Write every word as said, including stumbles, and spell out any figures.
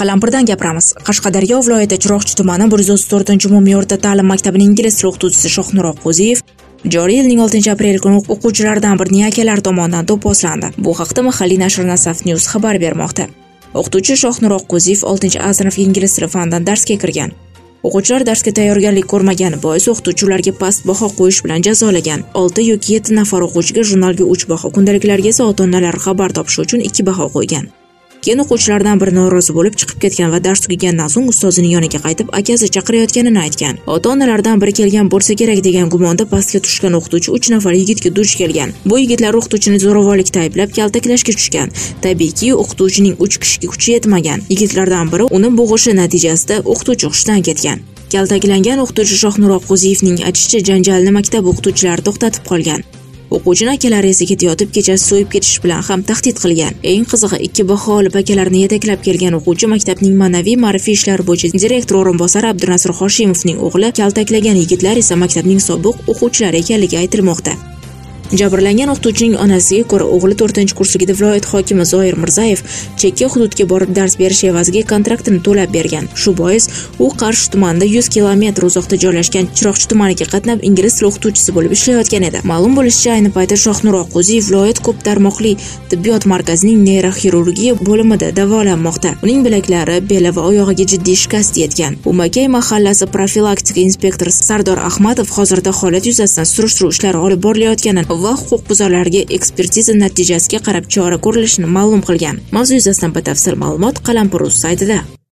Qalampirdan gapiramiz. Qashqadaryo viloyati Chiroqchi tumani bir yuz o'ttiz to'rtinchi umumiy o'rta ta'lim maktabining ingliz tili o'qituvchisi Shohnur Oqqo'ziyev joriy yilning oltinchi aprel kuni o'quvchilardan birining akalari tomonidan do'pposlandi. Bu haqda mahalliy nashr Nasaf News xabar bermoqda. O'qituvchi Shohnur Oqqo'ziyev oltinchi A sinfga ingliz tili fanidan darsga kirgan. O'quvchilar darsga tayyorgarlik ko'rmagani bois o'qituvchi ularga past baho qo'yish bilan jazolagan. olti yoki yetti nafar o'quvchiga jurnalga uch baho, kundaliklarga esa ota-onalar xabar topishi uchun ikki baho qo'ygan. Keyin o'quvchilardan biri norozi bo'lib chiqib ketgan va dars tugagandan so'ng ustozining yoniga qaytib akasi chaqirayotganini aytgan. Ota-onalardan biri kelgan bo'lsa kerak degan gumonda pastga tushgan o'qituvchi uch nafar yigitga duch kelgan. Bu yigitlar o'qituvchini zo'ravonlikda ayblab kaltaklashga tushgan. Tabiiyki, o'qituvchining uch kishiga kuchi yetmagan. Yigitlardan biri uni bo'g'ishi natijasida o'qituvchi hushdan ketgan. Kaltaklangan o'qituvchi Shohnur Oqqo'ziyevning aytishicha, janjalni maktab o'qituvchilari to'xtatib qolgan. O'quvchini akalari esa ketayotib kechasi so'yib ketish bilan ham tahdid qilgan. Eng qizig'i, ikki baho olib akalarini yetaklab kelgan o'quvchi maktabning ma'naviy ma'rifiy ishlar bo'yicha direktor o'rinbosari Abdunasir Hoshimovning o'g'li, kaltaklagan yigitlar esa maktabning sobiq o'quvchilari ekanligi aytilmoqda. Jabrlangan o'qituvchining onasiga ko'ra, o'g'li to'rtinchi kursligida viloyat hokimi Zoir Mirzayev chekka hududga borib dars berish evaziga kontraktini to'lab bergan. Shu bois u Qarshi tumanida yuz kilometr uzoqda joylashgan Chiroqchi tumaniga qatnab ingliz tili o'qituvchisi bo'lib ishlayotgan edi. Ma'lum bo'lishicha, ayni paytda Shohnur Oqqo'ziyev viloyat ko'p tarmoqli tibbiyot markazining neyroxirurgiya bo'limida davolanmoqda. Uning bilaklari, beli va oyog'iga jiddiy shikast yetgan. Umakay mahallasi profilaktika inspektori Sardor Ahmadov hozirda holat yuzasidan surishtiruv ishlari olib borilayotganini va huquqbuzarlarga ekspertiza natijasiga qarab chora ko'rilishini ma'lum qilgan. Mavzu yuzasidan batafsil ma'lumot Qalampir.uz saytida.